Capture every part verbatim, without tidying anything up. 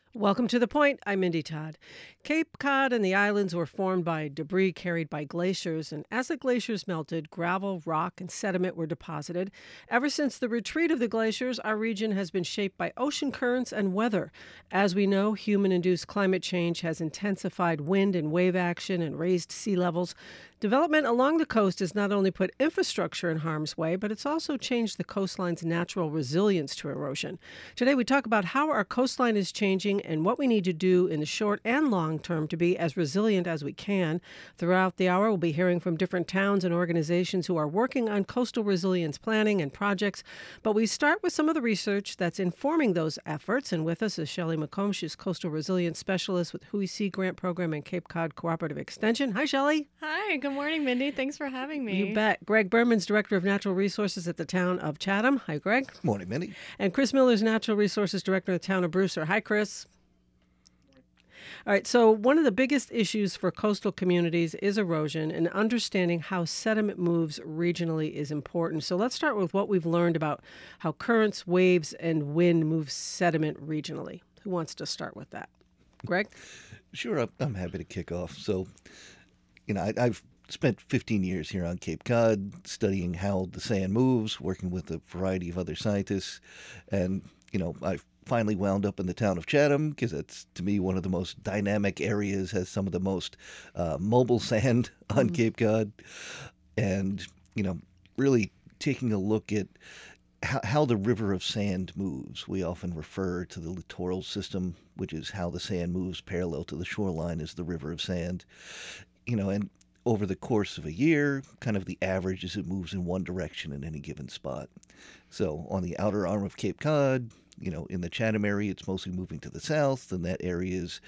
Welcome to The Point. I'm Mindy Todd. Cape Cod and the islands were formed by debris carried by glaciers, and as the glaciers melted, gravel, rock, and sediment were deposited. Ever since the retreat of the glaciers, our region has been shaped by ocean currents and weather. As we know, human-induced climate change has intensified wind and wave action and raised sea levels. Development along the coast has not only put infrastructure in harm's way, but it's also changed the coastline's natural resilience to erosion. Today, we talk about how our coastline is changing and what we need to do in the short and long term to be as resilient as we can. Throughout the hour, we'll be hearing from different towns and organizations who are working on coastal resilience planning and projects. But we start with some of the research that's informing those efforts. And with us is Shelley McComb. She's Coastal Resilience Specialist with Hui C Grant Program and Cape Cod Cooperative Extension. Hi, Shelley. Hi, good morning, Mindy. Thanks for having me. You bet. Greg Berman's Director of Natural Resources at the town of Chatham. Hi, Greg. Morning, Mindy. And Chris Miller's Natural Resources Director of the town of Brewster. Hi, Chris. All right, so one of the biggest issues for coastal communities is erosion, and understanding how sediment moves regionally is important. So let's start with what we've learned about how currents, waves, and wind move sediment regionally. Who wants to start with that? Greg? Sure, I'm, I'm happy to kick off. So, you know, I, I've spent fifteen years here on Cape Cod studying how the sand moves, working with a variety of other scientists, and, you know, I've finally wound up in the town of Chatham because it's, to me, one of the most dynamic areas, has some of the most uh, mobile sand on mm. Cape Cod. And, you know, really taking a look at how, how the river of sand moves. We often refer to the littoral system, which is how the sand moves parallel to the shoreline, as the river of sand. You know, and over the course of a year, kind of the average is it moves in one direction in any given spot. So on the outer arm of Cape Cod, you know, in the Chatham area, it's mostly moving to the south, and that area is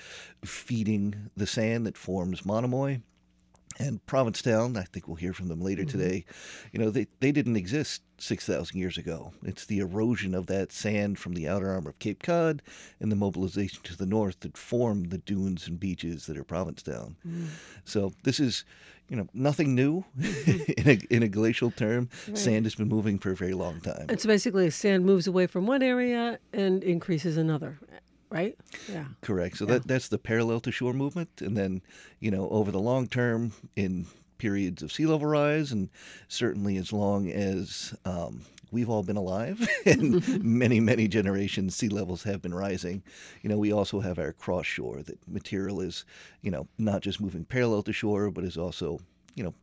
feeding the sand that forms Monomoy. And Provincetown, I think we'll hear from them later mm-hmm. today, you know, they, they didn't exist six thousand years ago. It's the erosion of that sand from the outer arm of Cape Cod and the mobilization to the north that formed the dunes and beaches that are Provincetown. Mm. So this is, you know, nothing new in a in a glacial term. Right. Sand has been moving for a very long time. It's basically sand moves away from one area and increases another. Right? Yeah. Correct. So yeah. that that's the parallel to shore movement. And then, you know, over the long term, in periods of sea level rise, and certainly as long as um, we've all been alive and many, many generations, sea levels have been rising. You know, we also have our cross shore, that material is, you know, not just moving parallel to shore, but is also, you know,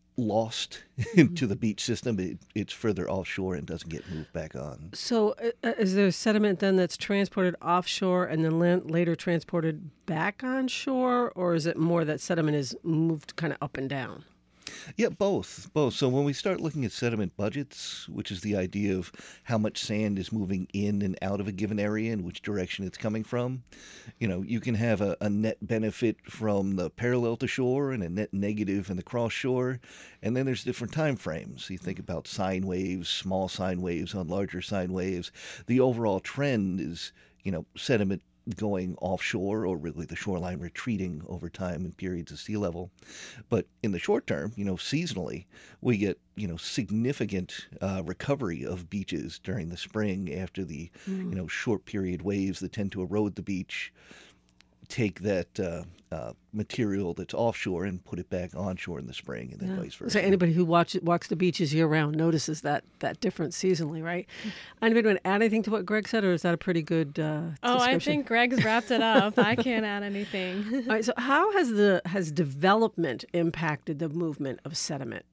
lost into the beach system. It, it's further offshore and doesn't get moved back on. So uh, is there sediment then that's transported offshore and then la- later transported back on shore, or is it more that sediment is moved kind of up and down? Yeah, both, both. So when we start looking at sediment budgets, which is the idea of how much sand is moving in and out of a given area and which direction it's coming from, you know, you can have a, a net benefit from the parallel to shore and a net negative in the cross shore. And then there's different time frames. You think about sine waves, small sine waves on larger sine waves. The overall trend is, you know, sediment going offshore, or really the shoreline retreating over time in periods of sea level. But in the short term, you know, seasonally, we get, you know, significant uh, recovery of beaches during the spring after the, mm. you know, short period waves that tend to erode the beach take that uh, uh, material that's offshore and put it back onshore in the spring, and then yeah. vice versa. So anybody who watch, walks the beaches year-round notices that that difference seasonally, right? Anybody want to add anything to what Greg said, or is that a pretty good uh, Oh, description? I think Greg's wrapped it up. I can't add anything. All right, so how has the has development impacted the movement of sediment?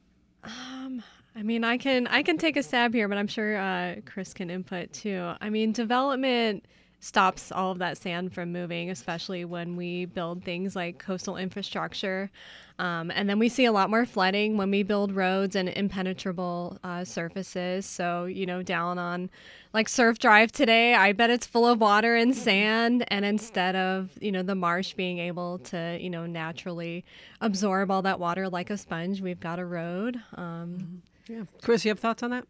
Um, I mean, I can I can take a stab here, but I'm sure uh, Chris can input too. I mean, development stops all of that sand from moving, especially when we build things like coastal infrastructure. Um, and then we see a lot more flooding when we build roads and impenetrable uh, surfaces. So, you know, down on like Surf Drive today, I bet it's full of water and sand. And instead of, you know, the marsh being able to, you know, naturally absorb all that water like a sponge, we've got a road. Um, yeah. Chris, you have thoughts on that?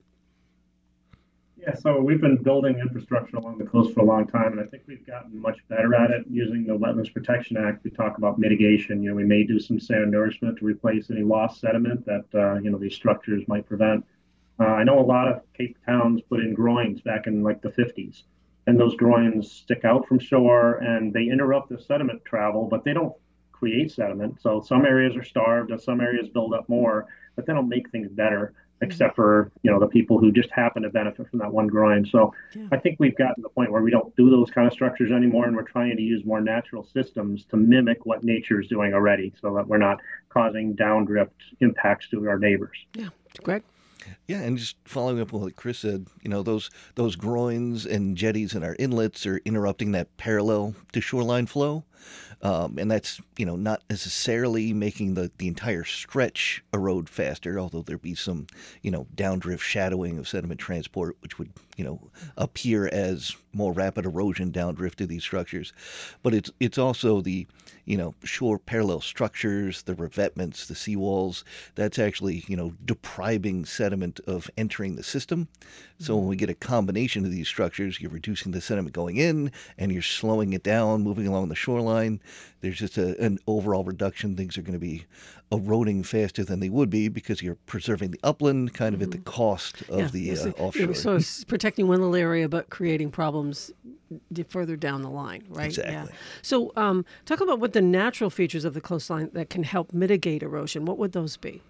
Yeah, so we've been building infrastructure along the coast for a long time, and I think we've gotten much better at it using the Wetlands Protection Act. We talk about mitigation. You know, we may do some sand nourishment to replace any lost sediment that, uh, you know, these structures might prevent. Uh, I know a lot of Cape towns put in groins back in like the fifties, and those groins stick out from shore and they interrupt the sediment travel, but they don't create sediment. So some areas are starved and some areas build up more, but they don't make things better, except for, you know, the people who just happen to benefit from that one groin. So Yeah. I think we've gotten to the point where we don't do those kind of structures anymore, and we're trying to use more natural systems to mimic what nature is doing already, so that we're not causing downdrift impacts to our neighbors. Yeah. Greg? Yeah, and just following up on what Chris said, you know, those those groins and jetties in our inlets are interrupting that parallel to shoreline flow. Um, and that's, you know, not necessarily making the, the entire stretch erode faster, although there be some, you know, downdrift shadowing of sediment transport, which would, you know, appear as more rapid erosion downdrift to these structures. But it's it's also the, you know, shore parallel structures, the revetments, the seawalls, that's actually, you know, depriving sediment of entering the system. So when we get a combination of these structures, you're reducing the sediment going in and you're slowing it down, moving along the shoreline. There's just a, an overall reduction. Things are going to be eroding faster than they would be because you're preserving the upland kind of at the cost of Yeah. the Yes, uh, it- offshore. So it's protecting one little area, but creating problems d- further down the line, right? Exactly. Yeah. So um, talk about what the natural features of the coastline that can help mitigate erosion. What would those be?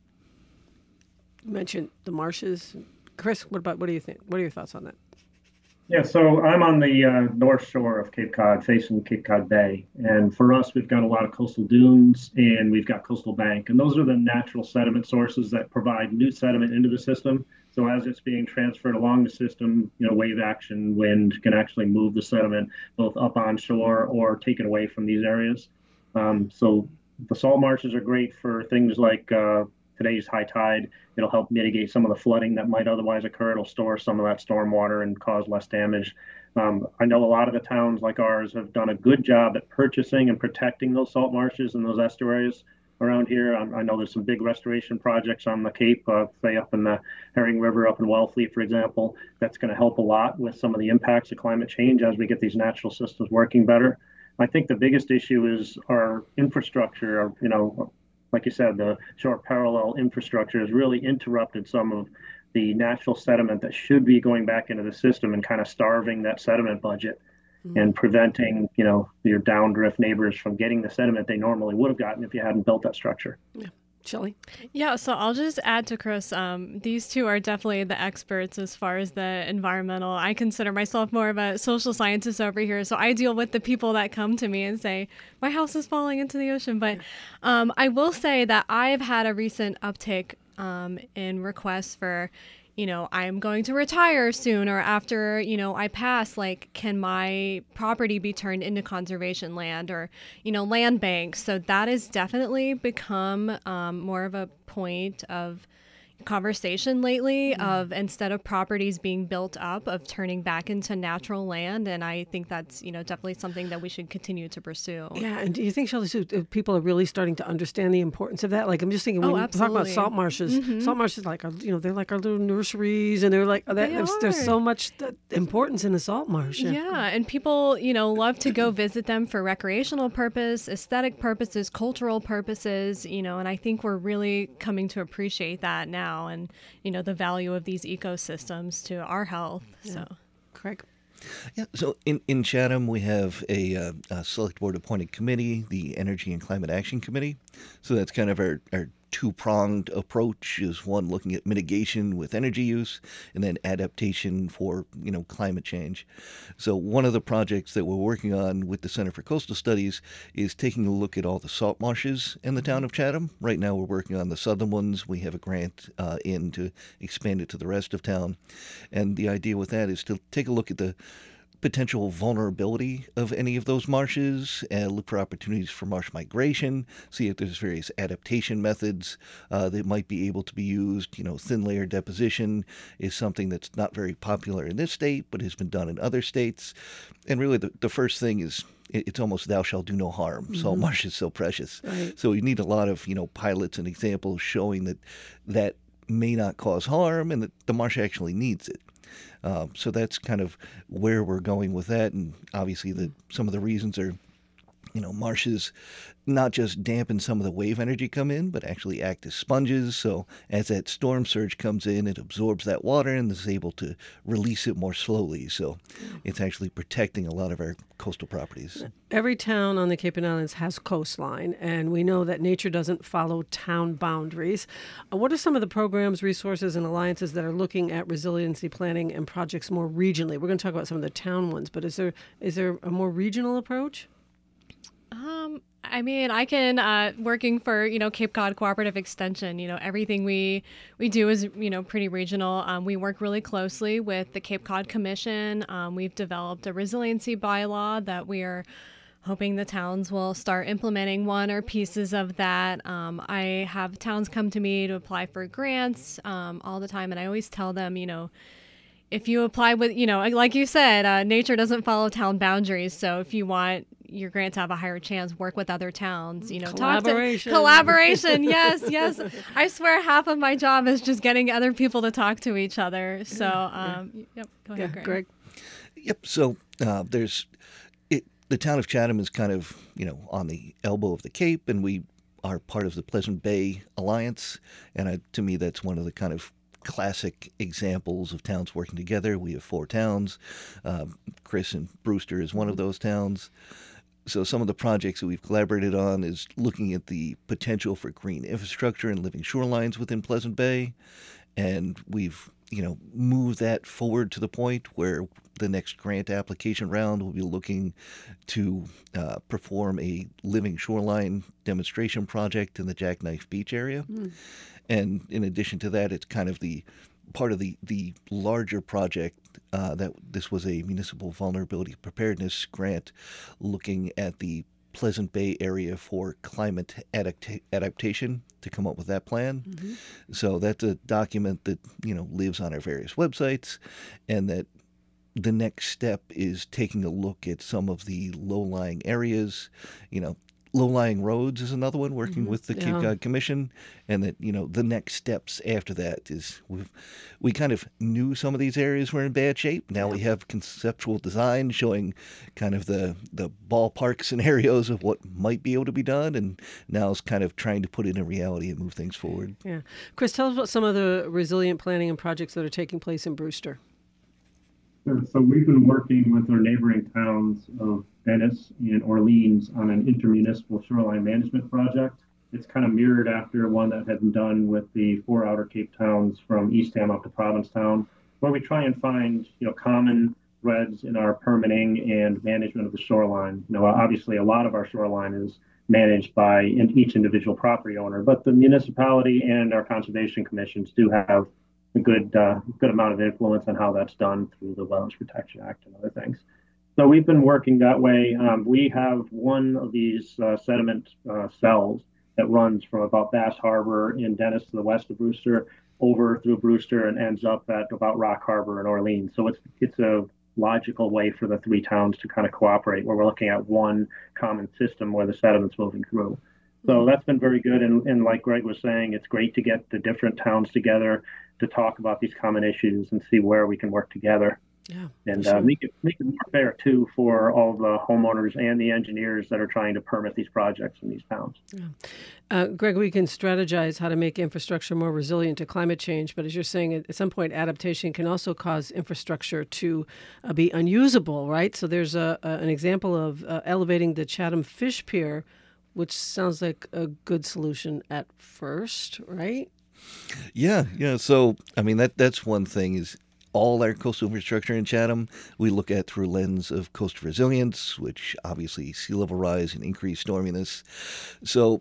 You mentioned the marshes. Chris, what about what do you think? What are your thoughts on that? Yeah, so I'm on the uh, north shore of Cape Cod, facing Cape Cod Bay. And for us, we've got a lot of coastal dunes and we've got coastal bank. And those are the natural sediment sources that provide new sediment into the system. So as it's being transferred along the system, you know, wave action, wind can actually move the sediment both up on shore or take it away from these areas. Um, so the salt marshes are great for things like uh, today's high tide. It'll help mitigate some of the flooding that might otherwise occur. It'll store some of that storm water and cause less damage. Um, I know a lot of the towns like ours have done a good job at purchasing and protecting those salt marshes and those estuaries around here. I, I know there's some big restoration projects on the Cape, uh, say up in the Herring River, up in Wellfleet, for example. That's going to help a lot with some of the impacts of climate change as we get these natural systems working better. I think the biggest issue is our infrastructure, or, you know, like you said, the shore parallel infrastructure has really interrupted some of the natural sediment that should be going back into the system and kind of starving that sediment budget mm-hmm. and preventing, you know, your downdrift neighbors from getting the sediment they normally would have gotten if you hadn't built that structure. Yeah. Shelley? Yeah, so I'll just add to Chris. Um, these two are definitely the experts as far as the environmental. I consider myself more of a social scientist over here, so I deal with the people that come to me and say, my house is falling into the ocean. But um, I will say that I've had a recent uptick um, in requests for, you know, I'm going to retire soon, or after, you know, I pass, like, can my property be turned into conservation land or, you know, land banks? So that has definitely become um, more of a point of conversation lately mm-hmm. of instead of properties being built up, of turning back into natural land. And I think that's, you know, definitely something that we should continue to pursue. Yeah. And do you think, Shelley, Sue, people are really starting to understand the importance of that? Like, I'm just thinking when oh, you talk about salt marshes, mm-hmm. salt marshes, like, our, you know, they're like our little nurseries, and they're like, oh, that, they there's, are. there's so much that importance in the salt marsh. Yeah. yeah. And people, you know, love to go visit them for recreational purpose, aesthetic purposes, cultural purposes, you know, and I think we're really coming to appreciate that now. And, you know, the value of these ecosystems to our health. Yeah. So, Craig? Yeah, so in, in Chatham, we have a, uh, a select board appointed committee, the Energy and Climate Action Committee. So that's kind of our, our two-pronged approach, is one looking at mitigation with energy use and then adaptation for, you know, climate change. So one of the projects that we're working on with the Center for Coastal Studies is taking a look at all the salt marshes in the town of Chatham. Right now we're working on the southern ones. We have a grant uh, in to expand it to the rest of town. And the idea with that is to take a look at the potential vulnerability of any of those marshes, and look for opportunities for marsh migration, see if there's various adaptation methods uh, that might be able to be used. You know, thin layer deposition is something that's not very popular in this state, but has been done in other states. And really the, the first thing is, it's almost thou shalt do no harm. Mm-hmm. Salt marsh is so precious. Right. So you need a lot of, you know, pilots and examples showing that that may not cause harm and that the marsh actually needs it. Um, so that's kind of where we're going with that, and obviously the some of the reasons are you know, marshes not just dampen some of the wave energy come in, but actually act as sponges. So as that storm surge comes in, it absorbs that water and is able to release it more slowly. So it's actually protecting a lot of our coastal properties. Every town on the Cape and Islands has coastline, and we know that nature doesn't follow town boundaries. Uh, what are some of the programs, resources, and alliances that are looking at resiliency planning and projects more regionally? We're going to talk about some of the town ones, but is there is there a more regional approach? Um, I mean, I can, uh, working for, you know, Cape Cod Cooperative Extension, you know, everything we, we do is, you know, pretty regional. Um, we work really closely with the Cape Cod Commission. Um, we've developed a resiliency bylaw that we are hoping the towns will start implementing one or pieces of that. Um, I have towns come to me to apply for grants, um, all the time. And I always tell them, you know, if you apply with, you know, like you said, uh, nature doesn't follow town boundaries. So if you want your grant to have a higher chance, work with other towns, you know, collaboration. Talk to, collaboration. Yes, yes. I swear half of my job is just getting other people to talk to each other. So, um, yeah. Yep. Go ahead, Yeah, Greg. Greg. Yep. So uh, there's it, the town of Chatham is kind of, you know, on the elbow of the Cape, and we are part of the Pleasant Bay Alliance. And I, to me, that's one of the kind of classic examples of towns working together. We have four towns. Uh, Chris and Brewster is one of those towns. So some of the projects that we've collaborated on is looking at the potential for green infrastructure and living shorelines within Pleasant Bay. And we've, you know, moved that forward to the point where the next grant application round will be looking to uh, perform a living shoreline demonstration project in the Jackknife Beach area. Mm. And in addition to that, it's kind of the part of the, the larger project uh, that this was a municipal vulnerability preparedness grant looking at the Pleasant Bay area for climate adapt- adaptation to come up with that plan. Mm-hmm. So that's a document that, you know, lives on our various websites, and that the next step is taking a look at some of the low-lying areas, you know, low-lying roads is another one, working mm-hmm. with the Cape yeah. Cod Commission, and that, you know, the next steps after that is we've, we kind of knew some of these areas were in bad shape. Now yeah. we have conceptual design showing kind of the, the ballpark scenarios of what might be able to be done, and now it's kind of trying to put it in reality and move things forward. Yeah. Chris, tell us about some of the resilient planning and projects that are taking place in Brewster. Sure. So we've been working with our neighboring towns of Dennis and Orleans on an intermunicipal shoreline management project. It's kind of mirrored after one that had been done with the four outer Cape towns from Eastham up to Provincetown, where we try and find, you know, common threads in our permitting and management of the shoreline. You know, obviously a lot of our shoreline is managed by each individual property owner, but the municipality and our conservation commissions do have a good uh, good amount of influence on how that's done through the Wetlands Protection Act and other things. So we've been working that way. Um, we have one of these uh, sediment uh, cells that runs from about Bass Harbor in Dennis to the west of Brewster, over through Brewster, and ends up at about Rock Harbor in Orleans. So it's it's a logical way for the three towns to kind of cooperate, where we're looking at one common system where the sediment's moving through. So that's been very good. And, and like Greg was saying, it's great to get the different towns together to talk about these common issues and see where we can work together. Yeah, and sure. uh, make it make it more fair too for all the homeowners and the engineers that are trying to permit these projects in these towns. Yeah. Uh, Greg, we can strategize how to make infrastructure more resilient to climate change, but as you're saying, at some point, adaptation can also cause infrastructure to uh, be unusable, right? So there's a, a an example of uh, elevating the Chatham Fish Pier, which sounds like a good solution at first, right? Yeah, yeah. So, I mean, that that's one thing is all our coastal infrastructure in Chatham, we look at through a lens of coastal resilience, which obviously sea level rise and increased storminess. So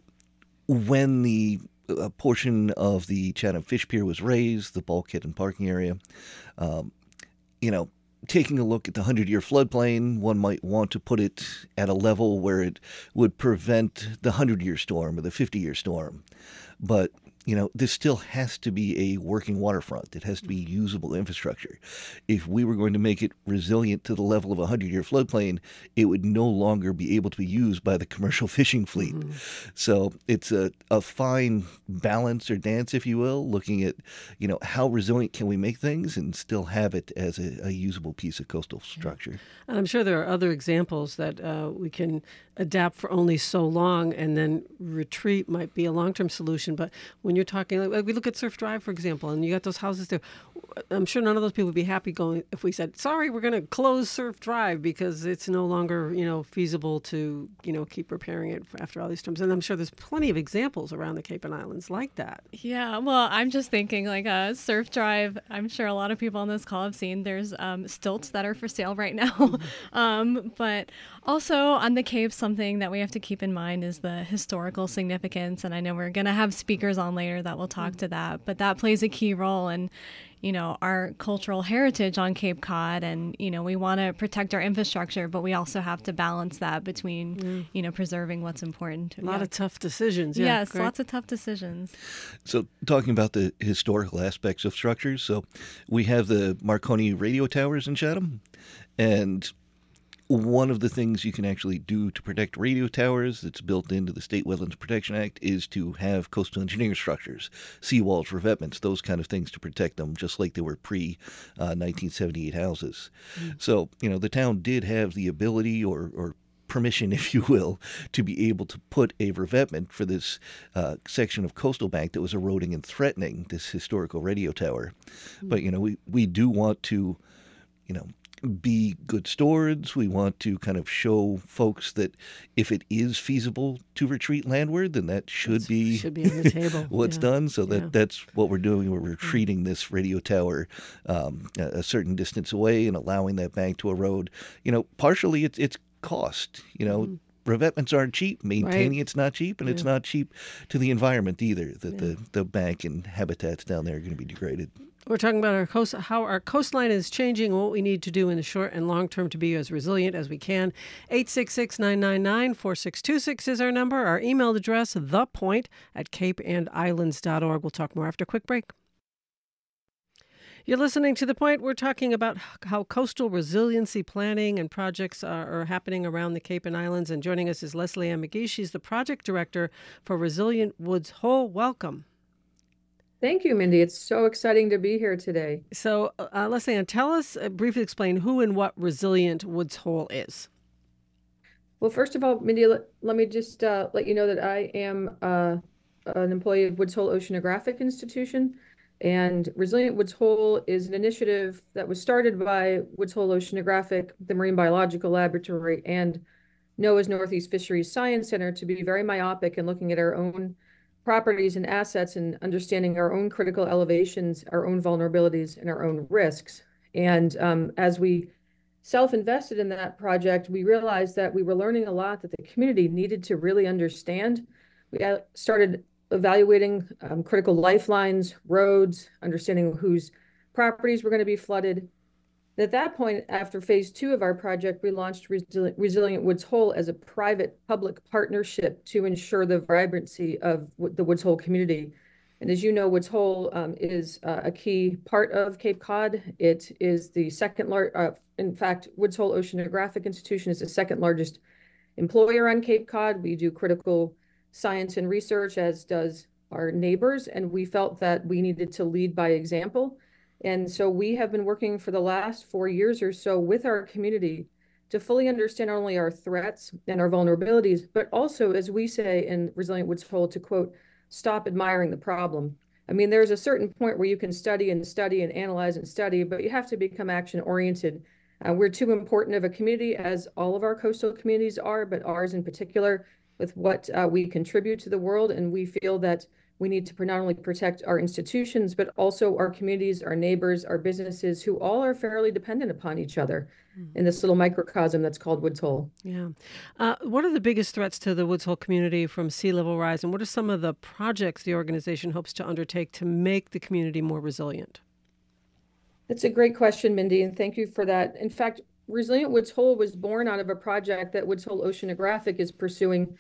when the a portion of the Chatham Fish Pier was raised, the bulkhead and parking area, um, you know, taking a look at the hundred-year floodplain, one might want to put it at a level where it would prevent the hundred-year storm or the fifty-year storm. But you know, this still has to be a working waterfront. It has to be usable infrastructure. If we were going to make it resilient to the level of a hundred-year floodplain, it would no longer be able to be used by the commercial fishing fleet. Mm-hmm. So it's a, a fine balance or dance, if you will, looking at, you know, how resilient can we make things and still have it as a, a usable piece of coastal structure. Yeah. And I'm sure there are other examples that uh, we can adapt for only so long, and then retreat might be a long-term solution. But when you're talking, like we look at Surf Drive, for example, and you got those houses there, I'm sure none of those people would be happy going if we said, sorry, we're going to close Surf Drive because it's no longer, you know, feasible to, you know, keep repairing it after all these storms. And I'm sure there's plenty of examples around the Cape and Islands like that. Yeah, well, I'm just thinking like a uh, Surf Drive, I'm sure a lot of people on this call have seen there's um, stilts that are for sale right now. Mm-hmm. um, but also on the Cape, something that we have to keep in mind is the historical significance. And I know we're going to have speakers on later that will talk mm-hmm. to that, but that plays a key role in, you know, our cultural heritage on Cape Cod. And, you know, we want to protect our infrastructure, but we also have to balance that between, mm. you know, preserving what's important. A lot yeah. of tough decisions. Yeah, yes, great. Lots of tough decisions. So talking about the historical aspects of structures, so we have the Marconi radio towers in Chatham, and one of the things you can actually do to protect radio towers that's built into the State Wetlands Protection Act is to have coastal engineering structures, seawalls, revetments, those kind of things to protect them, just like they were pre nineteen seventy-eight houses. Mm-hmm. So, you know, the town did have the ability or, or permission, if you will, to be able to put a revetment for this uh, section of coastal bank that was eroding and threatening this historical radio tower. Mm-hmm. But, you know, we, we do want to, you know, be good stewards. We want to kind of show folks that if it is feasible to retreat landward, then that should that's, be, should be on the table. what's yeah. done. So that yeah. that's what we're doing. We're retreating this radio tower um, a, a certain distance away and allowing that bank to erode. You know, partially it's it's cost. You know. Mm. Revetments aren't cheap. Maintaining right. it's not cheap, and yeah. it's not cheap to the environment either. That yeah. the, the bank and habitats down there are going to be degraded. We're talking about our coast, how our coastline is changing and what we need to do in the short and long term to be as resilient as we can. eight six six, nine nine nine, four six two six is our number. Our email address, thepoint at cape and islands dot org. We'll talk more after a quick break. You're listening to The Point. We're talking about how coastal resiliency planning and projects are, are happening around the Cape and Islands. And joining us is Leslie Ann McGee. She's the project director for Resilient Woods Hole. Welcome. Thank you, Mindy. It's so exciting to be here today. So, uh, Leslie Ann, tell us, uh, briefly explain who and what Resilient Woods Hole is. Well, first of all, Mindy, let, let me just uh, let you know that I am uh, an employee of Woods Hole Oceanographic Institution. And Resilient Woods Hole is an initiative that was started by Woods Hole Oceanographic, the Marine Biological Laboratory, and NOAA's Northeast Fisheries Science Center to be very myopic in looking at our own properties and assets and understanding our own critical elevations, our own vulnerabilities, and our own risks. And um, as we self-invested in that project, we realized that we were learning a lot that the community needed to really understand. We started evaluating um, critical lifelines, roads, understanding whose properties were going to be flooded. And at that point, after phase two of our project, we launched Resil- Resilient Woods Hole as a private-public partnership to ensure the vibrancy of w- the Woods Hole community. And as you know, Woods Hole um, is uh, a key part of Cape Cod. It is the second largest, uh, in fact, Woods Hole Oceanographic Institution is the second largest employer on Cape Cod. We do critical science and research, as does our neighbors, and we felt that we needed to lead by example. And so we have been working for the last four years or so with our community to fully understand not only our threats and our vulnerabilities, but also, as we say in Resilient Woods Hole, to quote, stop admiring the problem. I mean, there's a certain point where you can study and study and analyze and study, but you have to become action-oriented. Uh, we're too important of a community, as all of our coastal communities are, but ours in particular, with what uh, we contribute to the world. And we feel that we need to not only protect our institutions, but also our communities, our neighbors, our businesses, who all are fairly dependent upon each other mm-hmm. in this little microcosm that's called Woods Hole. Yeah. Uh, what are the biggest threats to the Woods Hole community from sea level rise? And what are some of the projects the organization hopes to undertake to make the community more resilient? That's a great question, Mindy, and thank you for that. In fact, Resilient Woods Hole was born out of a project that Woods Hole Oceanographic is pursuing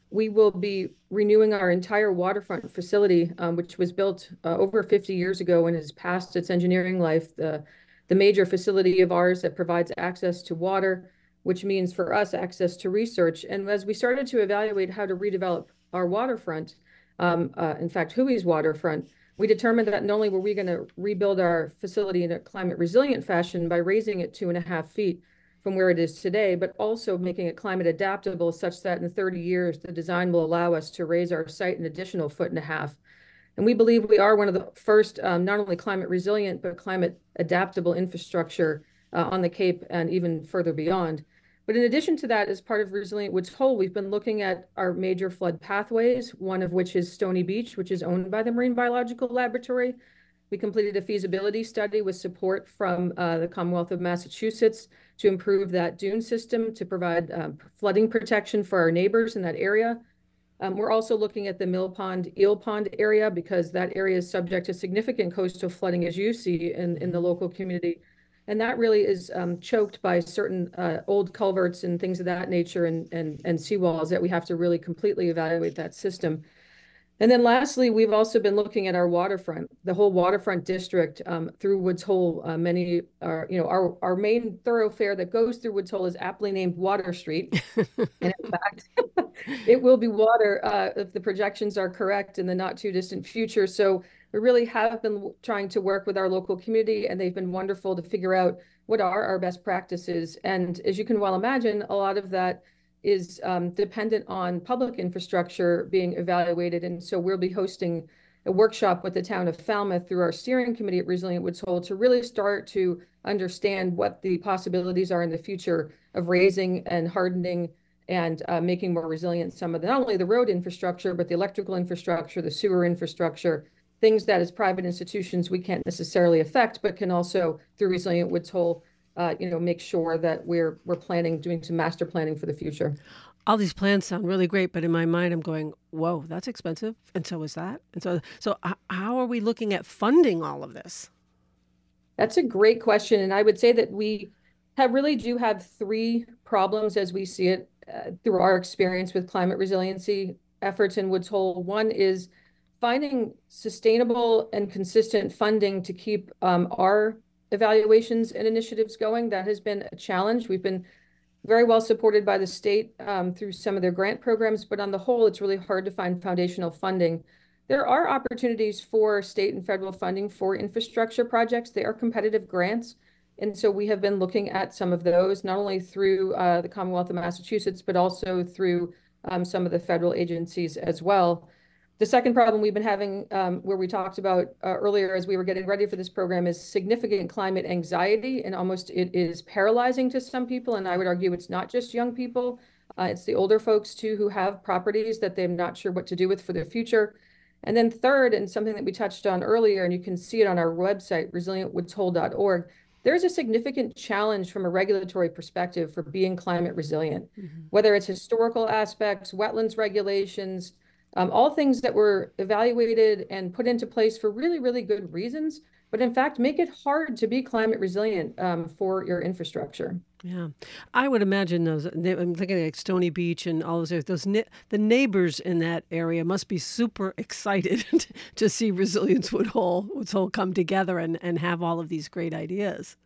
we will be renewing our entire waterfront facility, um, which was built uh, over fifty years ago and has passed its engineering life. The, the major facility of ours that provides access to water, which means for us access to research. And as we started to evaluate how to redevelop our waterfront, um, uh, in fact, Huey's waterfront, we determined that not only were we going to rebuild our facility in a climate resilient fashion by raising it two and a half feet from where it is today, but also making it climate adaptable such that in thirty years, the design will allow us to raise our site an additional foot and a half. And we believe we are one of the first, um, not only climate resilient, but climate adaptable infrastructure uh, on the Cape and even further beyond. But in addition to that, as part of Resilient Woods Hole, we've been looking at our major flood pathways, one of which is Stony Beach, which is owned by the Marine Biological Laboratory. We completed a feasibility study with support from uh, the Commonwealth of Massachusetts to improve that dune system to provide um, flooding protection for our neighbors in that area. Um, we're also looking at the Mill Pond, Eel Pond area because that area is subject to significant coastal flooding, as you see in, in the local community. And that really is um, choked by certain uh, old culverts and things of that nature and, and, and seawalls that we have to really completely evaluate that system. And then lastly, we've also been looking at our waterfront, the whole waterfront district um, through Woods Hole. Uh, many are, you know, our, our main thoroughfare that goes through Woods Hole is aptly named Water Street. And in fact, it will be water uh, if the projections are correct in the not too distant future. So we really have been trying to work with our local community, and they've been wonderful to figure out what are our best practices. And as you can well imagine, a lot of that is um, dependent on public infrastructure being evaluated. And so we'll be hosting a workshop with the town of Falmouth through our steering committee at Resilient Woods Hole to really start to understand what the possibilities are in the future of raising and hardening and uh, making more resilient some of the, not only the road infrastructure, but the electrical infrastructure, the sewer infrastructure, things that as private institutions we can't necessarily affect, but can also, through Resilient Woods Hole, Uh, you know, make sure that we're we're planning, doing some master planning for the future. All these plans sound really great, but in my mind, I'm going, "Whoa, that's expensive," and so is that. And so, so how are we looking at funding all of this? That's a great question, and I would say that we have really do have three problems as we see it uh, through our experience with climate resiliency efforts in Woods Hole. One is finding sustainable and consistent funding to keep um, our evaluations and initiatives going. That has been a challenge. We've been very well supported by the state um, through some of their grant programs, but on the whole, it's really hard to find foundational funding. There are opportunities for state and federal funding for infrastructure projects. They are competitive grants. And so we have been looking at some of those, not only through uh, the Commonwealth of Massachusetts, but also through um, some of the federal agencies as well. The second problem we've been having, um, where we talked about uh, earlier as we were getting ready for this program, is significant climate anxiety, and almost it is paralyzing to some people. And I would argue it's not just young people, uh, it's the older folks too who have properties that they're not sure what to do with for their future. And then third, and something that we touched on earlier, and you can see it on our website, resilient woods hole dot org, there's a significant challenge from a regulatory perspective for being climate resilient, mm-hmm. whether it's historical aspects, wetlands regulations, Um, all things that were evaluated and put into place for really, really good reasons, but in fact, make it hard to be climate resilient um, for your infrastructure. Yeah, I would imagine those. I'm thinking like Stony Beach and all those. Those the neighbors in that area must be super excited to see Resilience Woods Hole, Woods Hole come together and, and have all of these great ideas.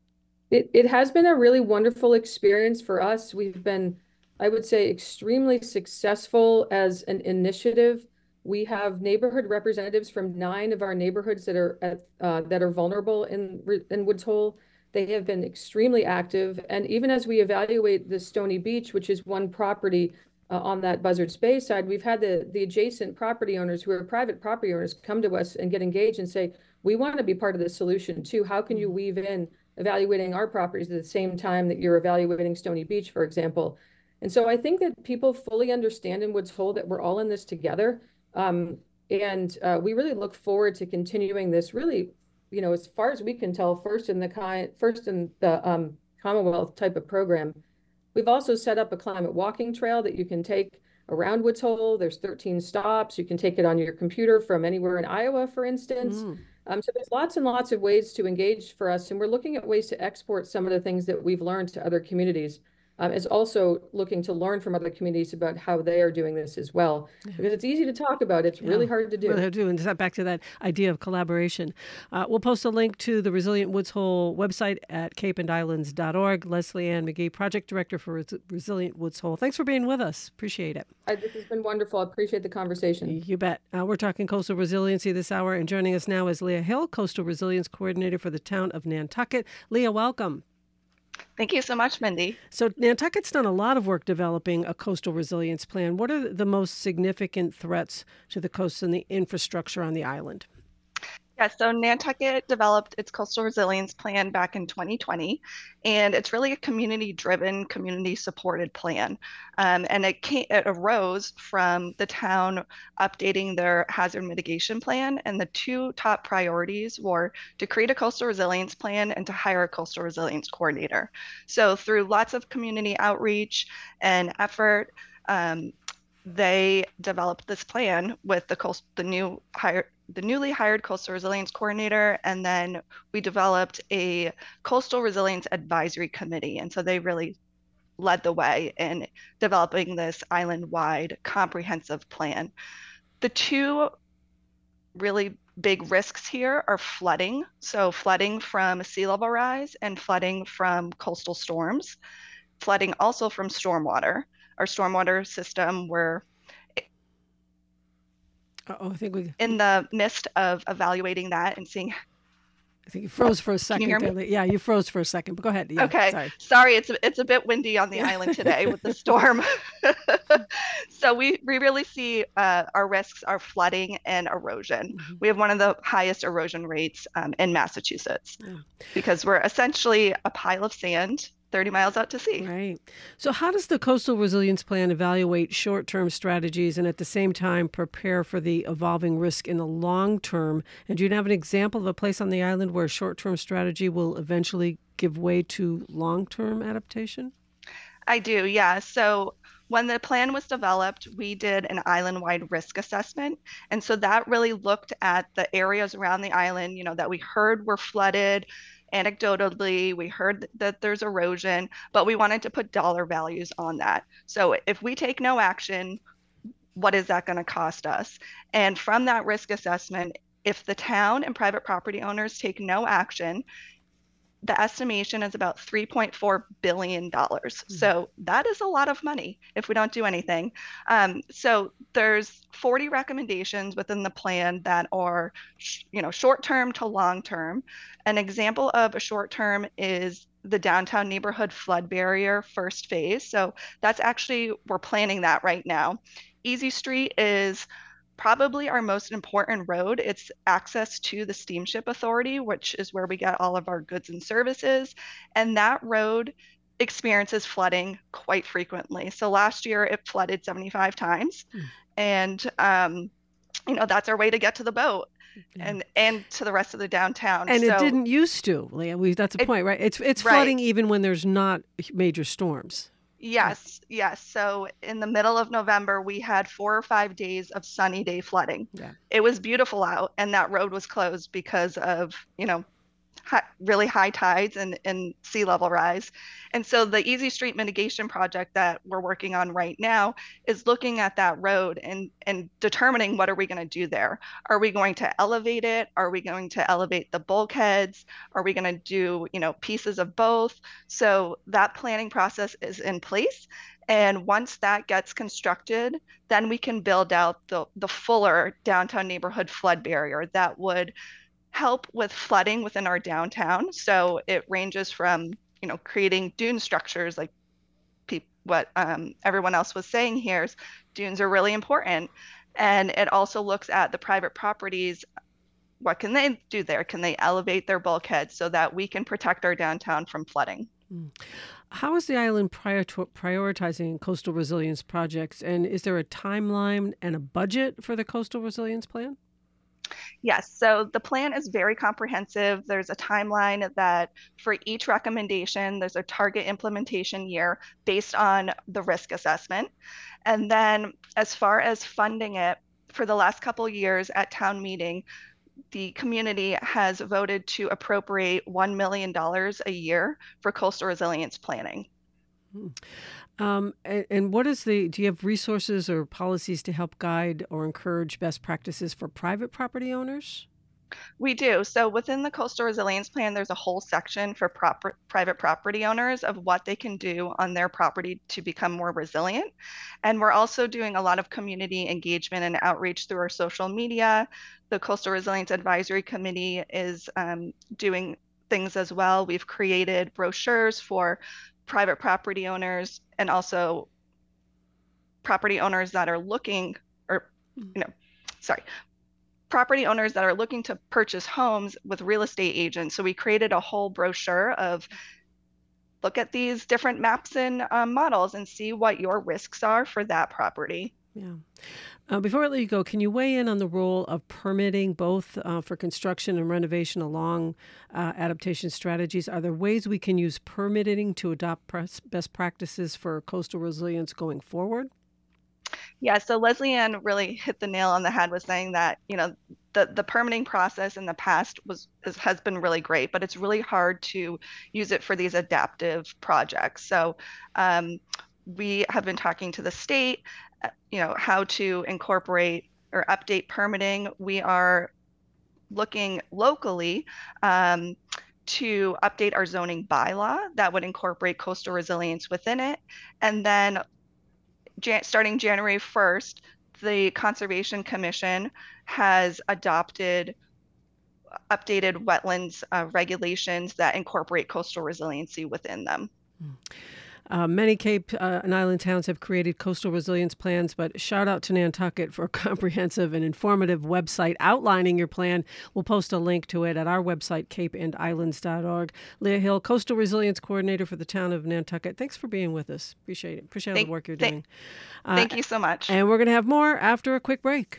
It it has been a really wonderful experience for us. We've been, I would say, extremely successful as an initiative. We have neighborhood representatives from nine of our neighborhoods that are at, uh, that are vulnerable in in Woods Hole. They have been extremely active, and even as we evaluate the Stony Beach, which is one property uh, on that Buzzards Bay side, we've had the the adjacent property owners, who are private property owners, come to us and get engaged and say, "We want to be part of the solution too. How can you weave in evaluating our properties at the same time that you're evaluating Stony Beach, for example?" And so I think that people fully understand in Woods Hole that we're all in this together. Um, and uh, we really look forward to continuing this really, you know, as far as we can tell, first in the kind, first in the um, Commonwealth type of program. We've also set up a climate walking trail that you can take around Woods Hole. There's thirteen stops. You can take it on your computer from anywhere in Iowa, for instance. Mm. Um, so there's lots and lots of ways to engage for us. And we're looking at ways to export some of the things that we've learned to other communities. um, is also looking to learn from other communities about how they are doing this as well. Yeah. Because it's easy to talk about, it's yeah. really hard to do. Really hard to do. And is that back to that idea of collaboration? Uh, we'll post a link to the Resilient Woods Hole website at cape and islands dot org. Leslie Ann McGee, Project Director for Res- Resilient Woods Hole. Thanks for being with us. Appreciate it. I, this has been wonderful. I appreciate the conversation. You bet. Uh, we're talking coastal resiliency this hour, and joining us now is Leah Hill, Coastal Resilience Coordinator for the town of Nantucket. Leah, welcome. Thank you so much, Mindy. So Nantucket's done a lot of work developing a coastal resilience plan. What are the most significant threats to the coast and the infrastructure on the island? Yeah, so Nantucket developed its coastal resilience plan back in twenty twenty, and it's really a community-driven, community-supported plan. Um, and it, came, it arose from the town updating their hazard mitigation plan, and the two top priorities were to create a coastal resilience plan and to hire a coastal resilience coordinator. So through lots of community outreach and effort, um, they developed this plan with the coast, the new hire. the newly hired coastal resilience coordinator, and then we developed a coastal resilience advisory committee. And so they really led the way in developing this island-wide comprehensive plan. The two really big risks here are flooding. So flooding from sea level rise and flooding from coastal storms. Flooding also from stormwater. Our stormwater system, where Uh-oh, I think we in the midst of evaluating that and seeing. I think you froze for a second. Can you hear me? Yeah, you froze for a second, but go ahead. Yeah, okay, sorry. sorry, it's a, it's a bit windy on the island today with the storm. So we, we really see uh, our risks are flooding and erosion. Mm-hmm. We have one of the highest erosion rates um, in Massachusetts yeah. because we're essentially a pile of sand thirty miles out to sea. Right. So how does the Coastal Resilience Plan evaluate short-term strategies and at the same time prepare for the evolving risk in the long term? And do you have an example of a place on the island where short-term strategy will eventually give way to long-term adaptation? I do, yeah. So when the plan was developed, we did an island-wide risk assessment. And so that really looked at the areas around the island, you know, that we heard were flooded. Anecdotally, we heard that there's erosion, but we wanted to put dollar values on that. So if we take no action, what is that going to cost us? And from that risk assessment, if the town and private property owners take no action, the estimation is about three point four billion dollars. Mm-hmm. So that is a lot of money if we don't do anything. Um, so there's forty recommendations within the plan that are, sh- you know, short-term to long-term. An example of a short-term is the downtown neighborhood flood barrier first phase. So that's actually, we're planning that right now. Easy Street is probably our most important road. It's access to the Steamship Authority, which is where we get all of our goods and services. And that road experiences flooding quite frequently. So last year it flooded seventy-five times. Mm. And, um, you know, that's our way to get to the boat. Yeah. And and to the rest of the downtown. And so, it didn't used to, Leah. We, that's the it, point, right? It's it's right. flooding even when there's not major storms. Yes, yes. So in the middle of November, we had four or five days of sunny day flooding. Yeah. It was beautiful out, and that road was closed because of, you know, high, really high tides and, and sea level rise. And so the Easy Street mitigation project that we're working on right now is looking at that road and, and determining what are we going to do there. Are we going to elevate it? Are we going to elevate the bulkheads? Are we going to do, you know, pieces of both? So that planning process is in place. And once that gets constructed, then we can build out the, the fuller downtown neighborhood flood barrier that would help with flooding within our downtown. So it ranges from, you know, creating dune structures like pe- what um, everyone else was saying here is dunes are really important. And it also looks at the private properties. What can they do there? Can they elevate their bulkheads so that we can protect our downtown from flooding? How is the island prior to prioritizing coastal resilience projects? And is there a timeline and a budget for the coastal resilience plan? Yes, so the plan is very comprehensive. There's a timeline that for each recommendation, there's a target implementation year based on the risk assessment. And then as far as funding it, for the last couple of years at town meeting, the community has voted to appropriate one million dollars a year for coastal resilience planning. Um, and, and what is the, do you have resources or policies to help guide or encourage best practices for private property owners? We do. So within the Coastal Resilience Plan, there's a whole section for proper, private property owners of what they can do on their property to become more resilient. And we're also doing a lot of community engagement and outreach through our social media. The Coastal Resilience Advisory Committee is um, doing things as well. We've created brochures for private property owners and also property owners that are looking, or, you know, sorry, property owners that are looking to purchase homes with real estate agents. So we created a whole brochure of look at these different maps and um, models and see what your risks are for that property. Yeah. Uh, before I let you go, can you weigh in on the role of permitting both uh, for construction and renovation along uh, adaptation strategies? Are there ways we can use permitting to adopt best practices for coastal resilience going forward? Yeah, so Leslie Ann really hit the nail on the head with saying that, you know, the, the permitting process in the past was is, has been really great, but it's really hard to use it for these adaptive projects. So um, we have been talking to the state, you know, how to incorporate or update permitting. We are looking locally um, to update our zoning bylaw that would incorporate coastal resilience within it. And then Jan- starting January first, the Conservation Commission has adopted updated wetlands uh, regulations that incorporate coastal resiliency within them. Uh, many Cape uh, and Island towns have created coastal resilience plans, but shout out to Nantucket for a comprehensive and informative website outlining your plan. We'll post a link to it at our website, cape and islands dot org. Leah Hill, Coastal Resilience Coordinator for the town of Nantucket. Thanks for being with us. Appreciate it. Appreciate thank, all the work you're thank, doing. Thank uh, you so much. And we're going to have more after a quick break.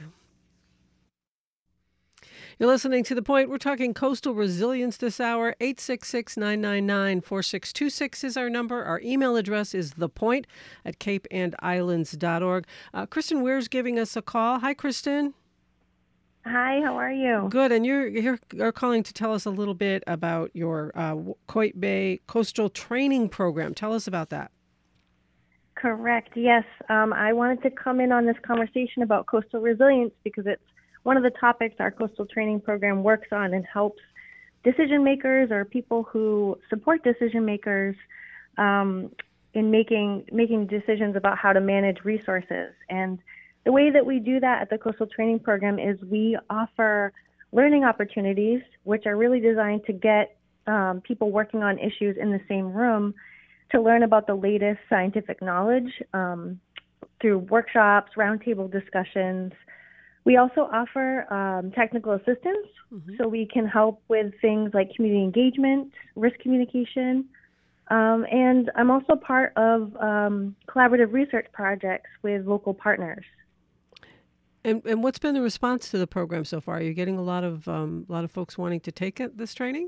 You're listening to The Point. We're talking coastal resilience this hour. eight six six, nine nine nine, four six two six is our number. Our email address is thepoint at cape and islands dot org. Uh, Kristen Weir's giving us a call. Hi, Kristen. Hi, how are you? Good. And you're, you're, you're calling to tell us a little bit about your uh, Coit Bay Coastal Training Program. Tell us about that. Correct. Yes. Um, I wanted to come in on this conversation about coastal resilience because it's one of the topics our coastal training program works on and helps decision makers or people who support decision makers um, in making making decisions about how to manage resources. And the way that we do that at the coastal training program is we offer learning opportunities, which are really designed to get um, people working on issues in the same room to learn about the latest scientific knowledge um, through workshops, roundtable discussions. We also offer um, technical assistance, mm-hmm. so we can help with things like community engagement, risk communication, um, and I'm also part of um, collaborative research projects with local partners. And, and what's been the response to the program so far? Are you getting a lot of um, a lot of folks wanting to take it, this training?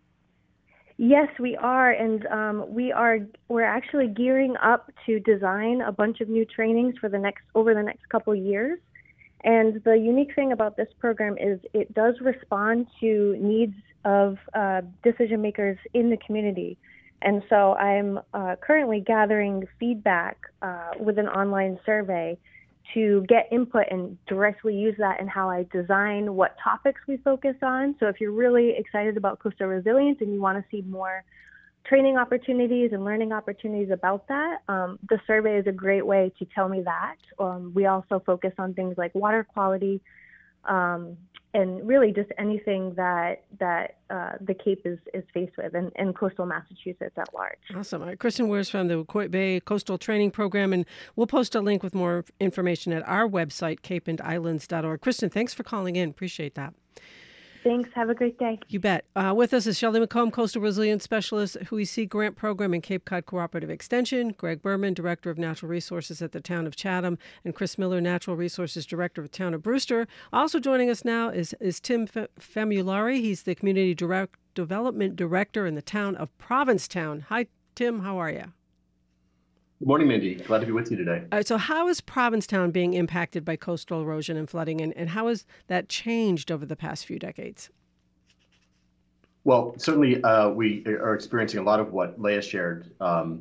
Yes, we are, and um, we are. We're actually gearing up to design a bunch of new trainings for the next over the next couple of years. And the unique thing about this program is it does respond to needs of uh, decision makers in the community. And so I'm uh, currently gathering feedback uh, with an online survey to get input and directly use that in how I design what topics we focus on. So if you're really excited about coastal resilience and you want to see more training opportunities and learning opportunities about that, um, the survey is a great way to tell me that. Um, we also focus on things like water quality um, and really just anything that that uh, the Cape is, is faced with and, and coastal Massachusetts at large. Awesome. All right. Kristen Weir's from the Coit Bay Coastal Training Program, and we'll post a link with more information at our website, cape and islands dot org. Kristen, thanks for calling in. Appreciate that. Thanks. Have a great day. You bet. Uh, with us is Shelley McComb, Coastal Resilience Specialist, Hui Si Grant Program and Cape Cod Cooperative Extension, Greg Berman, Director of Natural Resources at the Town of Chatham, and Chris Miller, Natural Resources Director of the Town of Brewster. Also joining us now is, is Tim Famulari. He's the Community Direct Development Director in the Town of Provincetown. Hi, Tim. How are you? Good morning, Mindy. Glad to be with you today. Uh, so how is Provincetown being impacted by coastal erosion and flooding, and, and how has that changed over the past few decades? Well, certainly uh, we are experiencing a lot of what Leah shared um,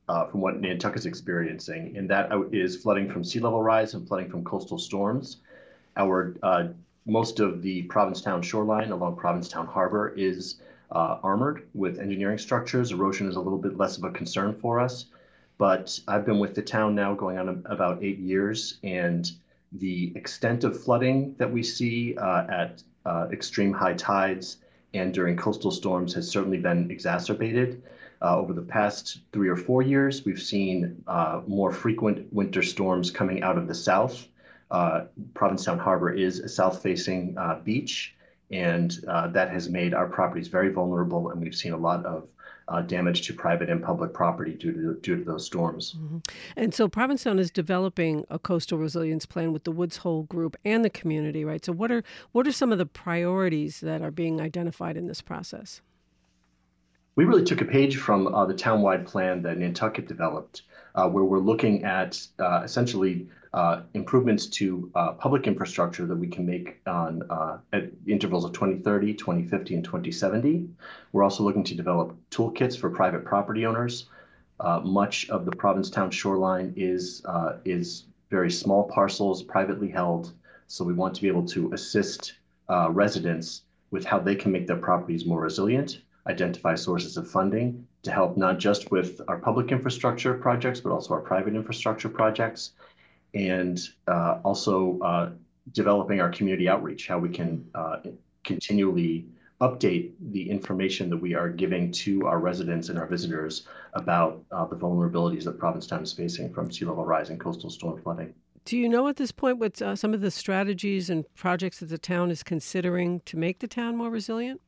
uh, from what Nantucket is experiencing, and that is flooding from sea level rise and flooding from coastal storms. Our uh, most of the Provincetown shoreline along Provincetown Harbor is uh, armored with engineering structures. Erosion is a little bit less of a concern for us, but I've been with the town now going on about eight years, and the extent of flooding that we see uh, at uh, extreme high tides and during coastal storms has certainly been exacerbated. Uh, over the past three or four years, we've seen uh, more frequent winter storms coming out of the south. Uh, Provincetown Harbor is a south-facing uh, beach, and uh, that has made our properties very vulnerable, and we've seen a lot of uh, damage to private and public property due to, due to those storms. Mm-hmm. And so Provincetown is developing a coastal resilience plan with the Woods Hole Group and the community, right? So what are what are some of the priorities that are being identified in this process? We really took a page from uh, the townwide plan that Nantucket developed, uh, where we're looking at uh, essentially uh, improvements to uh, public infrastructure that we can make on uh, at intervals of twenty thirty, twenty fifty, and twenty seventy. We're also looking to develop toolkits for private property owners. Uh, much of the Provincetown shoreline is uh, is very small parcels, privately held. So we want to be able to assist uh, residents with how they can make their properties more resilient, identify sources of funding to help not just with our public infrastructure projects, but also our private infrastructure projects, and uh, also uh, developing our community outreach, how we can uh, continually update the information that we are giving to our residents and our visitors about uh, the vulnerabilities that Provincetown is facing from sea level rise and coastal storm flooding. Do you know at this point what uh, some of the strategies and projects that the town is considering to make the town more resilient?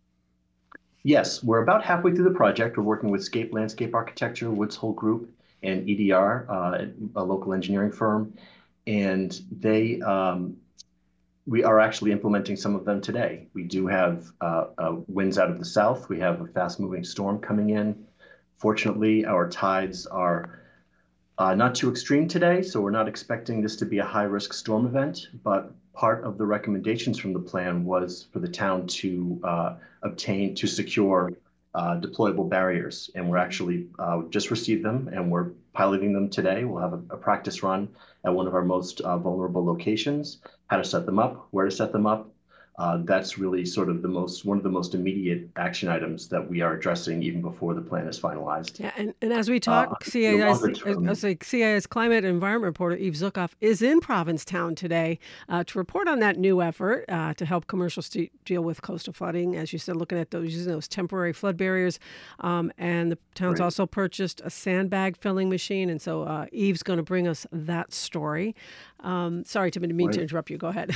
Yes, we're about halfway through the project. We're working with Scape Landscape Architecture, Woods Hole Group, and E D R, uh, a local engineering firm, and they um, we are actually implementing some of them today. We do have uh, uh, winds out of the south. We have a fast-moving storm coming in. Fortunately, our tides are uh, not too extreme today, so we're not expecting this to be a high-risk storm event, but part of the recommendations from the plan was for the town to uh, obtain, to secure uh, deployable barriers. And we're actually uh, just received them, and we're piloting them today. We'll have a, a practice run at one of our most uh, vulnerable locations, how to set them up, where to set them up. Uh, that's really sort of the most, one of the most immediate action items that we are addressing even before the plan is finalized. Yeah, and, and as we talk, uh, C I S, as a C I S climate and environment reporter, Eve Zukoff, is in Provincetown today uh, to report on that new effort uh, to help commercial st- deal with coastal flooding. As you said, looking at those, using those temporary flood barriers. Um, and the town's right. also purchased a sandbag filling machine. And so uh, Eve's going to bring us that story. Um, sorry to mean right. to interrupt you. Go ahead.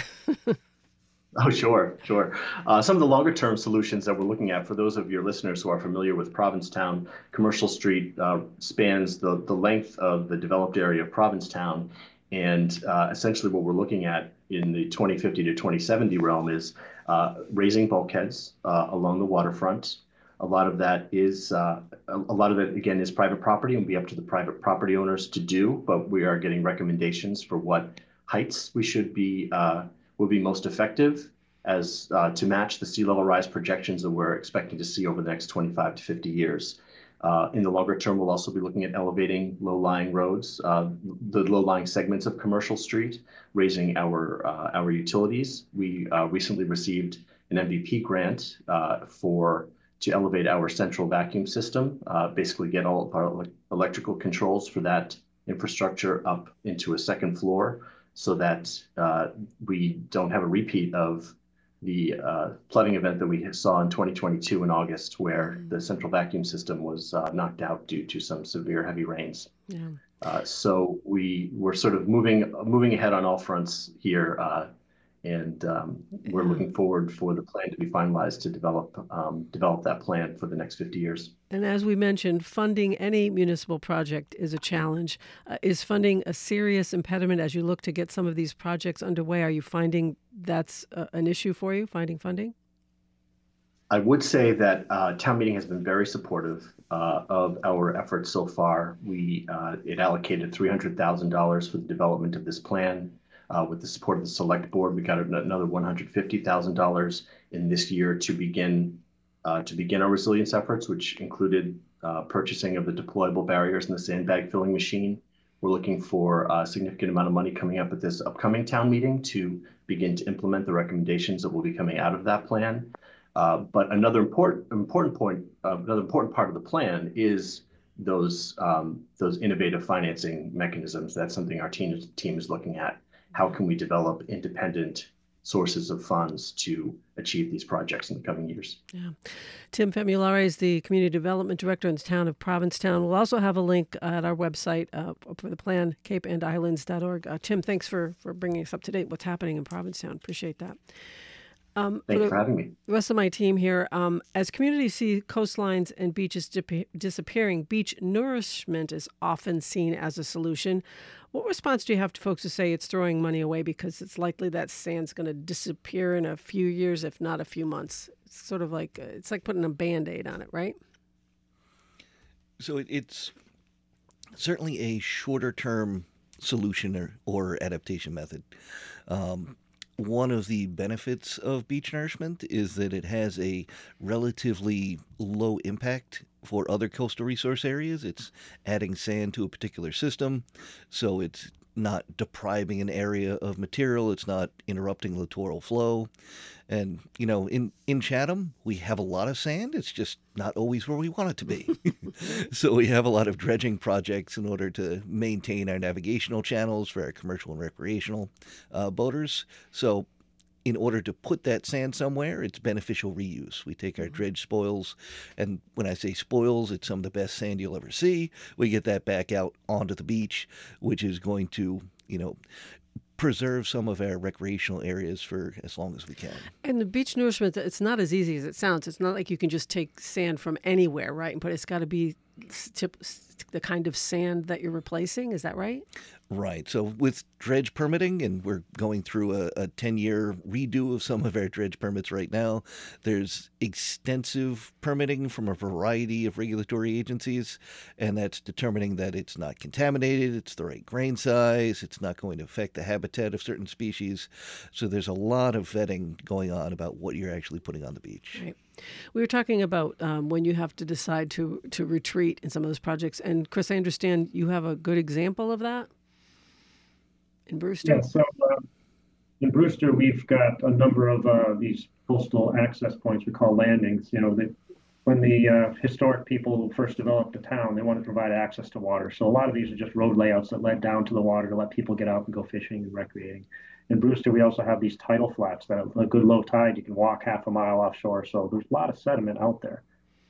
Oh, sure, sure. Uh, some of the longer term solutions that we're looking at, for those of your listeners who are familiar with Provincetown, Commercial Street uh, spans the, the length of the developed area of Provincetown. And uh, essentially what we're looking at in the twenty fifty to twenty seventy realm is uh, raising bulkheads uh, along the waterfront. A lot of that is, uh, a lot of it, again, is private property and will be up to the private property owners to do, but we are getting recommendations for what heights we should be uh, will be most effective as uh, to match the sea level rise projections that we're expecting to see over the next twenty-five to fifty years. Uh, in the longer term, we'll also be looking at elevating low-lying roads, uh, the low-lying segments of Commercial Street, raising our uh, our utilities. We uh, recently received an M V P grant uh, for to elevate our central vacuum system, uh, basically get all of our electrical controls for that infrastructure up into a second floor, so that uh, we don't have a repeat of the uh, flooding event that we saw in twenty twenty-two in August, where the central vacuum system was uh, knocked out due to some severe heavy rains. Yeah. Uh, so we we're sort of moving moving ahead on all fronts here, uh, and um, we're looking forward for the plan to be finalized to develop um, develop that plan for the next fifty years. And as we mentioned, funding any municipal project is a challenge. Uh, is funding a serious impediment as you look to get some of these projects underway? Are you finding that's uh, an issue for you, finding funding? I would say that uh, town meeting has been very supportive uh, of our efforts so far. We uh, it allocated three hundred thousand dollars for the development of this plan. Uh, with the support of the select board, we got another one hundred fifty thousand dollars in this year to begin uh, to begin our resilience efforts, which included uh, purchasing of the deployable barriers and the sandbag filling machine. We're looking for a significant amount of money coming up at this upcoming town meeting to begin to implement the recommendations that will be coming out of that plan. Uh, but another important important point, uh, another important part of the plan is those um, those innovative financing mechanisms. That's something our team team is looking at. How can we develop independent sources of funds to achieve these projects in the coming years? Yeah. Tim Famulare is the Community Development Director in the town of Provincetown. We'll also have a link at our website uh, for the plan, cape and islands dot org. Uh, Tim, thanks for, for bringing us up to date what's happening in Provincetown. Appreciate that. Um, Thanks for, for having me. The rest of my team here, um, as communities see coastlines and beaches dip- disappearing, beach nourishment is often seen as a solution. What response do you have to folks who say it's throwing money away because it's likely that sand's going to disappear in a few years, if not a few months? It's sort of like uh, it's like putting a Band-Aid on it, right? So it, it's certainly a shorter-term solution or, or adaptation method. Um, One of the benefits of beach nourishment is that it has a relatively low impact for other coastal resource areas. It's adding sand to a particular system, so it's not depriving an area of material. It's not interrupting littoral flow. And, you know, in, in Chatham, we have a lot of sand. It's just not always where we want it to be. So we have a lot of dredging projects in order to maintain our navigational channels for our commercial and recreational uh, boaters. So in order to put that sand somewhere, it's beneficial reuse. We take our dredge spoils, and when I say spoils, it's some of the best sand you'll ever see. We get that back out onto the beach, which is going to, you know, preserve some of our recreational areas for as long as we can. And the beach nourishment, it's not as easy as it sounds. It's not like you can just take sand from anywhere, right? But it's got to be the kind of sand that you're replacing. Is that right? Right. So with dredge permitting, and we're going through a, a ten-year redo of some of our dredge permits right now, there's extensive permitting from a variety of regulatory agencies, and that's determining that it's not contaminated, it's the right grain size, it's not going to affect the habitat of certain species. So there's a lot of vetting going on about what you're actually putting on the beach. Right. We were talking about um, when you have to decide to, to retreat in some of those projects. And Chris, I understand you have a good example of that in Brewster. Yeah, so uh, in Brewster, we've got a number of uh, these coastal access points we call landings. You know, that when the uh, historic people first developed the town, they wanted to provide access to water. So a lot of these are just road layouts that led down to the water to let people get out and go fishing and recreating. In Brewster, we also have these tidal flats that at a good low tide, you can walk half a mile offshore. So there's a lot of sediment out there.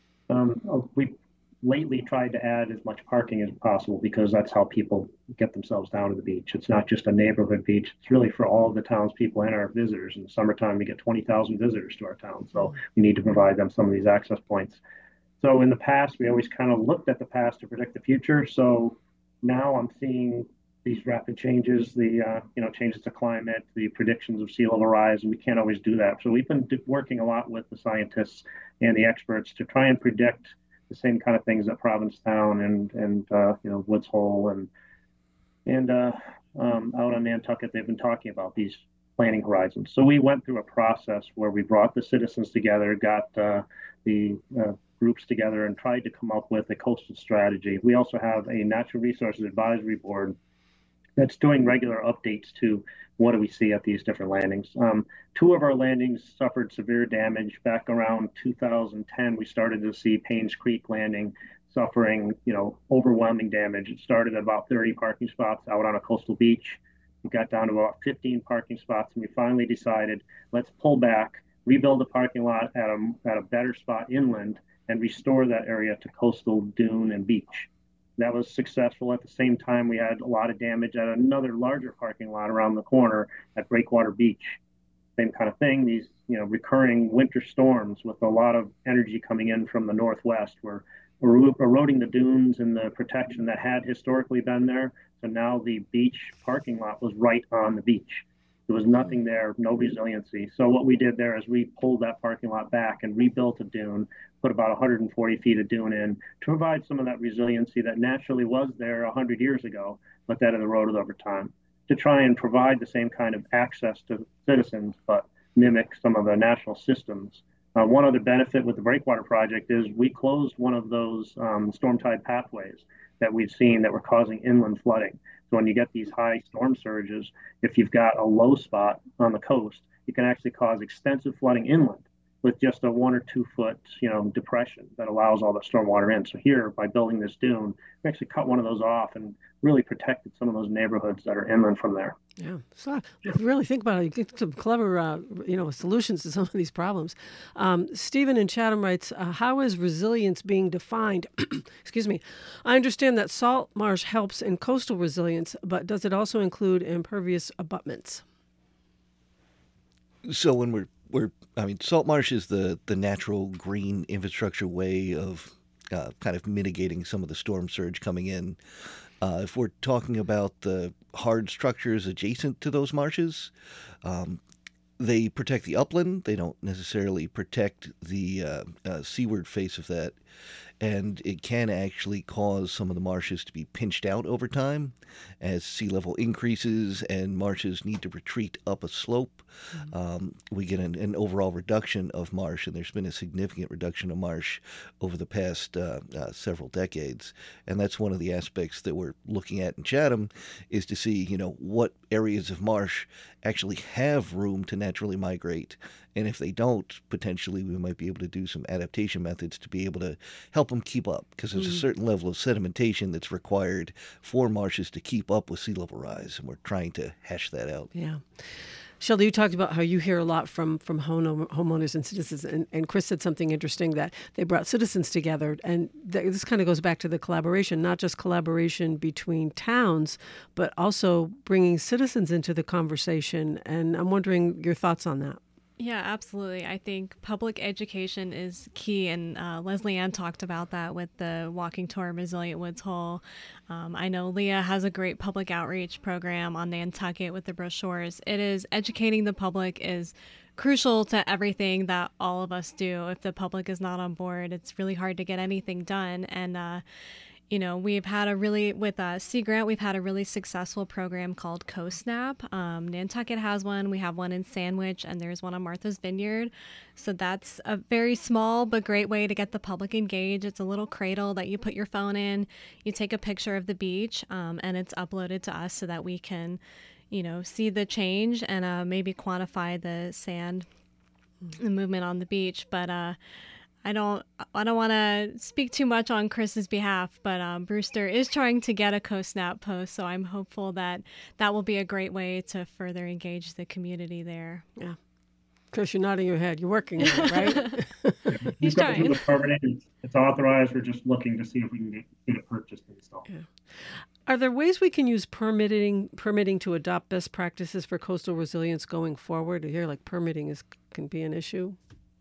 Um, we lately tried to add as much parking as possible because that's how people get themselves down to the beach. It's not just a neighborhood beach. It's really for all of the townspeople and our visitors. In the summertime, we get twenty thousand visitors to our town. So we need to provide them some of these access points. So in the past, we always kind of looked at the past to predict the future. So now I'm seeing these rapid changes, the uh, you know changes to climate, the predictions of sea level rise, and we can't always do that. So we've been working a lot with the scientists and the experts to try and predict the same kind of things that Provincetown and and uh, you know Woods Hole and and uh, um, out on Nantucket they've been talking about these planning horizons. So we went through a process where we brought the citizens together, got uh, the uh, groups together, and tried to come up with a coastal strategy. We also have a Natural Resources Advisory Board that's doing regular updates to what do we see at these different landings. Um, two of our landings suffered severe damage. Back around two thousand ten, we started to see Paynes Creek Landing suffering, you know, overwhelming damage. It started at about thirty parking spots out on a coastal beach. We got down to about fifteen parking spots, and we finally decided, let's pull back, rebuild the parking lot at a, at a better spot inland, and restore that area to coastal dune and beach. That was successful. At the same time, we had a lot of damage at another larger parking lot around the corner at Breakwater Beach. Same kind of thing. These, you know, recurring winter storms with a lot of energy coming in from the northwest were eroding the dunes and the protection that had historically been there. So now the beach parking lot was right on the beach. There was nothing there, no resiliency. So what we did there is we pulled that parking lot back and rebuilt a dune, put about one hundred forty feet of dune in to provide some of that resiliency that naturally was there one hundred years ago, but that had eroded over time, to try and provide the same kind of access to citizens, but mimic some of the national systems Uh, one other benefit with the breakwater project is we closed one of those um, storm tide pathways that we've seen that were causing inland flooding. So when you get these high storm surges, if you've got a low spot on the coast, it can actually cause extensive flooding inland with just a one or two foot, you know, depression that allows all the storm water in. So here, by building this dune, we actually cut one of those off and really protected some of those neighborhoods that are inland from there. Yeah, so if you really think about it, you get some clever, uh, you know, solutions to some of these problems. Um, Stephen in Chatham writes, uh, how is resilience being defined? Excuse me. I understand that salt marsh helps in coastal resilience, but does it also include impervious abutments? So when we're we're I mean, salt marsh is the the natural green infrastructure way of uh, kind of mitigating some of the storm surge coming in. Uh, if we're talking about the hard structures adjacent to those marshes, um, they protect the upland. They don't necessarily protect the uh, uh, seaward face of that. And it can actually cause some of the marshes to be pinched out over time as sea level increases and marshes need to retreat up a slope. Mm-hmm. Um, we get an, an overall reduction of marsh, and there's been a significant reduction of marsh over the past uh, uh, several decades. And that's one of the aspects that we're looking at in Chatham, is to see, you know, what areas of marsh actually have room to naturally migrate. And if they don't, potentially we might be able to do some adaptation methods to be able to help them keep up, because there's mm-hmm. a certain level of sedimentation that's required for marshes to keep up with sea level rise, and we're trying to hash that out. Yeah. Shelly, you talked about how you hear a lot from from home, homeowners and citizens, and, and Chris said something interesting, that they brought citizens together, and th- this kind of goes back to the collaboration, not just collaboration between towns, but also bringing citizens into the conversation, and I'm wondering your thoughts on that. Yeah, absolutely. I think public education is key, and uh, Leslie Ann talked about that with the Walking Tour Resilient Woods Hole. Um, I know Leah has a great public outreach program on Nantucket with the brochures. It is educating the public is crucial to everything that all of us do. If the public is not on board, it's really hard to get anything done. And uh, You know, we've had a really, with uh, Sea Grant, we've had a really successful program called CoSnap. Um, Nantucket has one. We have one in Sandwich, and there's one on Martha's Vineyard. So that's a very small but great way to get the public engaged. It's a little cradle that you put your phone in. You take a picture of the beach, um, and it's uploaded to us so that we can, you know, see the change and uh, maybe quantify the sand, the movement on the beach. But uh I don't I don't want to speak too much on Chris's behalf, but um, Brewster is trying to get a CoSnap post, so I'm hopeful that that will be a great way to further engage the community there. Yeah. Chris, you're nodding your head. You're working on it, right? Yeah, He's trying. The permitting. It's authorized. We're just looking to see if we can get, get it purchased and installed. Yeah. Are there ways we can use permitting permitting to adopt best practices for coastal resilience going forward? I hear like permitting is can be an issue.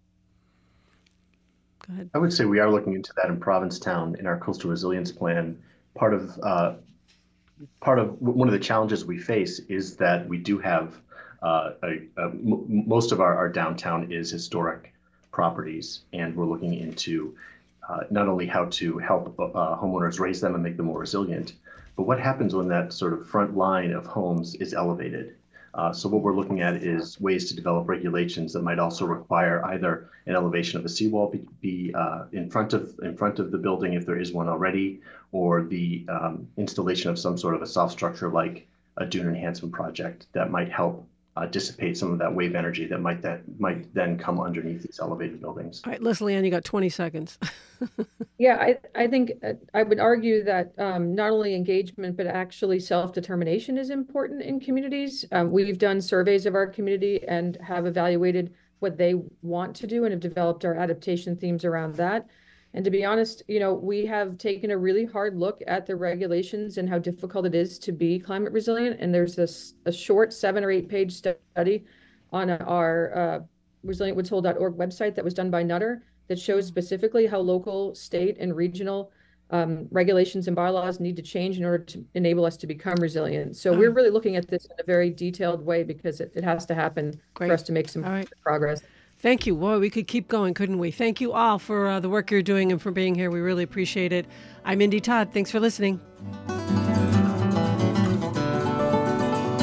Go ahead. I would say we are looking into that in Provincetown in our coastal resilience plan. Part of uh, part of one of the challenges we face is that we do have uh, a, a, m- most of our, our downtown is historic properties, and we're looking into uh, not only how to help uh, homeowners raise them and make them more resilient, but what happens when that sort of front line of homes is elevated. Uh, so what we're looking at is ways to develop regulations that might also require either an elevation of the seawall be, be uh, in front of in front of the building if there is one already, or the um, installation of some sort of a soft structure like a dune enhancement project that might help uh, dissipate some of that wave energy that might that might then come underneath these elevated buildings. All right, Leslie Ann, you got twenty seconds. Yeah, I, I think uh, I would argue that um, not only engagement, but actually self-determination is important in communities. Um, we've done surveys of our community and have evaluated what they want to do and have developed our adaptation themes around that. And to be honest, you know, we have taken a really hard look at the regulations and how difficult it is to be climate resilient. And there's this a short seven or eight page study on our uh, resilient woods hole dot org website that was done by Nutter that shows specifically how local, state, and regional um, regulations and bylaws need to change in order to enable us to become resilient. So oh. we're really looking at this in a very detailed way because it, it has to happen Great. for us to make some right. progress. Thank you. Boy, we could keep going, couldn't we? Thank you all for uh, the work you're doing and for being here. We really appreciate it. I'm Mindy Todd. Thanks for listening.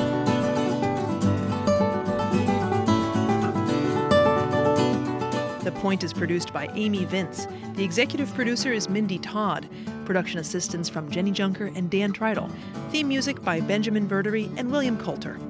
The Point is produced by Amy Vince. The executive producer is Mindy Todd. Production assistance from Jenny Junker and Dan Treidel. Theme music by Benjamin Verdery and William Coulter.